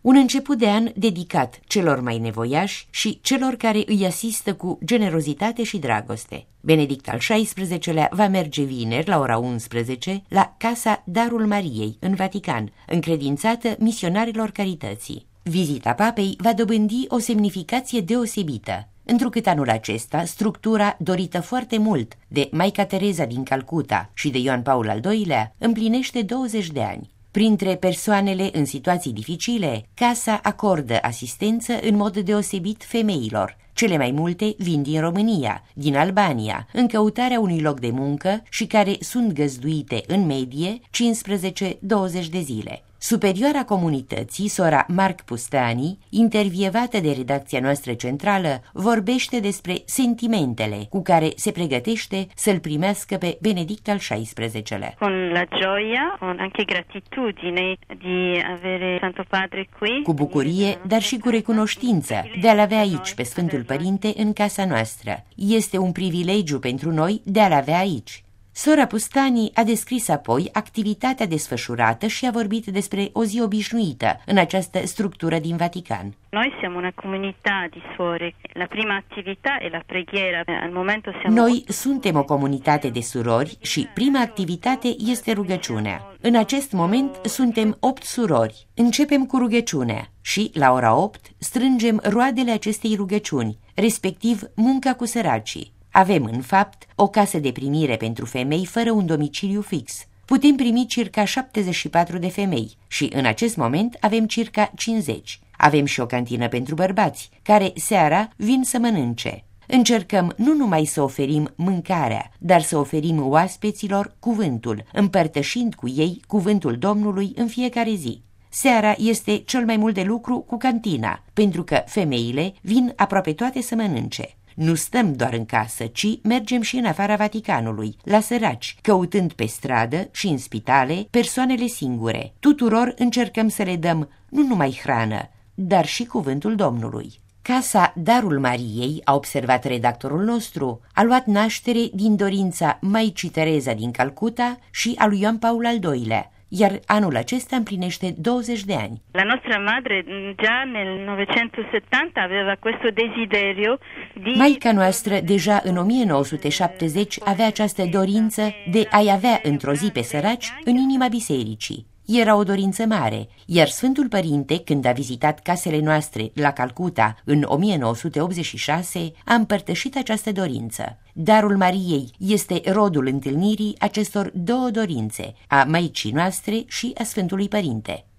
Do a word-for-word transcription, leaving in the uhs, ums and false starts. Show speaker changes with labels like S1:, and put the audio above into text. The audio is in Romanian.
S1: Un început de an dedicat celor mai nevoiași și celor care îi asistă cu generozitate și dragoste. Benedict al șaisprezecelea va merge vineri la ora unsprezece la Casa Darul Mariei în Vatican, încredințată misionarilor carității. Vizita papei va dobândi o semnificație deosebită, întrucât anul acesta structura dorită foarte mult de Maica Tereza din Calcuta și de Ioan Paul al doilea împlinește douăzeci de ani. Printre persoanele în situații dificile, casa acordă asistență în mod deosebit femeilor. Cele mai multe vin din România, din Albania, în căutarea unui loc de muncă și care sunt găzduite în medie cincisprezece douăzeci de zile. Superioara comunității, sora Marc Pustani, intervievată de redacția noastră centrală, vorbește despre sentimentele cu care se pregătește să-l primească pe Benedict al șaisprezecelea.
S2: Con la gioia, con anche gratitudine di avere Santo Padre qui.
S1: Cu bucurie, dar și cu recunoștință de a-l avea aici pe Sfântul Părinte în casa noastră. Este un privilegiu pentru noi de a-l avea aici. Sora Pustani a descris apoi activitatea desfășurată și a vorbit despre o zi obișnuită în această structură din Vatican.
S2: Noi siamo una comunità di suore. La prima attività è la preghiera. Al momento siamo
S1: Noi suntem o comunitate de surori și prima activitate este rugăciunea. În acest moment suntem opt surori. Începem cu rugăciunea și, la ora opt, strângem roadele acestei rugăciuni, respectiv munca cu săracii. Avem, în fapt, o casă de primire pentru femei fără un domiciliu fix. Putem primi circa șaptezeci și patru de femei și, în acest moment, avem circa cincizeci. Avem și o cantină pentru bărbați, care, seara, vin să mănânce. Încercăm nu numai să oferim mâncarea, dar să oferim oaspeților cuvântul, împărtășind cu ei cuvântul Domnului în fiecare zi. Seara este cel mai mult de lucru cu cantina, pentru că femeile vin aproape toate să mănânce. Nu stăm doar în casă, ci mergem și în afara Vaticanului, la săraci, căutând pe stradă și în spitale persoanele singure. Tuturor încercăm să le dăm nu numai hrană, dar și cuvântul Domnului. Casa Darul Mariei, a observat redactorul nostru, a luat naștere din dorința Maicii Tereza din Calcuta și a lui Ioan Paul al doilea, iar anul acesta împlinește douăzeci de ani.
S2: La nostra madre già nel novecentosettanta aveva questo desiderio di...
S1: Maica noastră deja în o mie nouă sute șaptezeci avea această dorință de a-i avea într-o zi pe săraci în inima bisericii. Era o dorință mare, iar Sfântul Părinte, când a vizitat casele noastre la Calcuta în o mie nouă sute optzeci și șase, a împărtășit această dorință. Darul Mariei este rodul întâlnirii acestor două dorințe, a Maicii noastre și a Sfântului Părinte.